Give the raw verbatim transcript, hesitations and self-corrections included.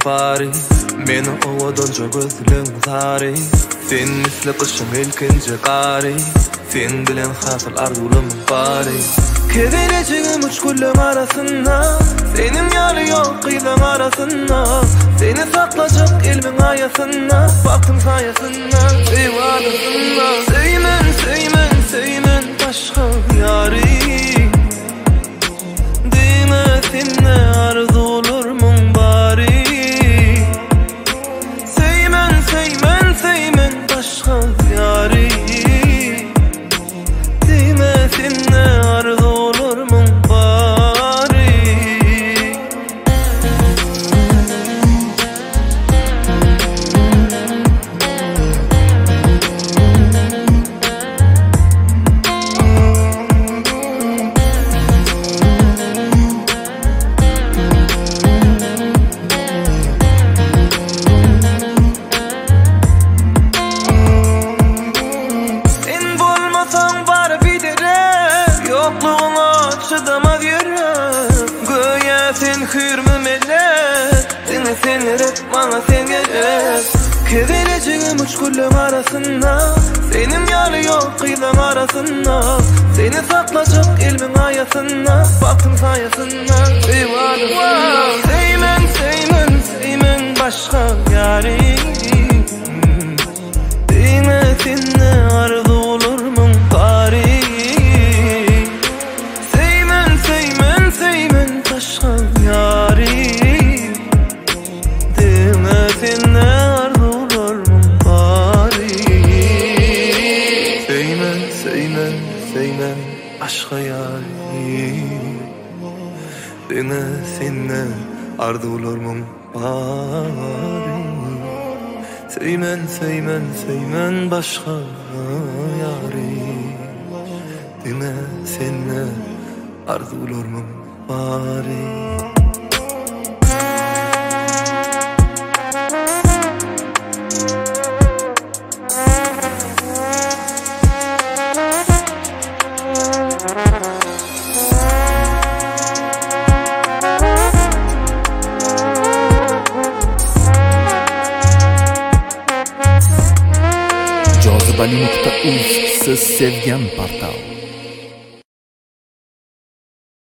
bari. Meni ovadan gözlerim zari. Sen misli kışım ilkinci qari. Sen bilen hasıl arzulum bari. Keveleceğim uç kullum arasında. Senin yarı yok kıyıdan arasında. Seni saklayacak ilmin ayasında. Baktım sayasında, eyvalısında. Seymen, seymen, seymen başka yari. Dime seninle arzu olur mun bari. Seymen, seymen, seymen başka yari. Dime seninle arzu olur mun bari. Çıdamaz yürü Göğe sen hürmü melek Dine sen rep bana sen gerek Keveleceğim uç kullum arasında Senin yarı yok kıyıdan arasında Seni saklayacak ilmin ayasında Baktım sayasında eyvallah. Seymen, seymen, seymen başka yari. Dine seninle arzu olur mun bari. Seymen başka yari. Demetinle arzu olur mu bari. Seymen, seymen, seymen başka yari. Demetinle arzu olur mu bari. Seymen, seymen, seymen başka yari. Demetinle arzu olur mu bari. Jozibali nokta uz siz sevgan portal.